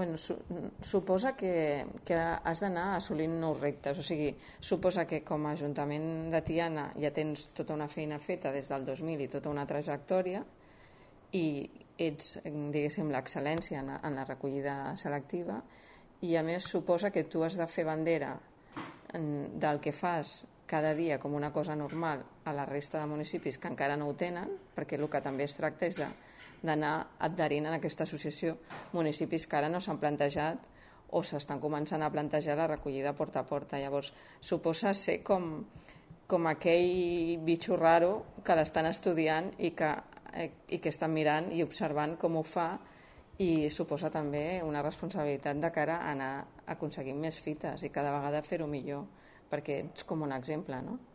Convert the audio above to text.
Bueno, suposa que has d'anar assolint nous reptes, o sigui, suposa que com a Ajuntament de Tiana ja tens tota una feina feta des del 2000 i tota una trajectòria i ets, diguéssim, l'excel·lència en la recollida selectiva, i a més suposa que tu has de fer bandera del que fas cada dia com una cosa normal a la resta de municipis que encara no ho tenen, perquè el que també es tracta és d'anar adherint a aquesta associació municipis que ara no s'han plantejat o s'estan començant a plantejar la recollida porta a porta. Llavors suposa ser com aquell bitxo raro que l'estan estudiant i que estan mirant i observant com ho fa, i suposa també una responsabilitat de cara a anar aconseguint més fites i cada vegada fer-ho millor, perquè ets com un exemple, no?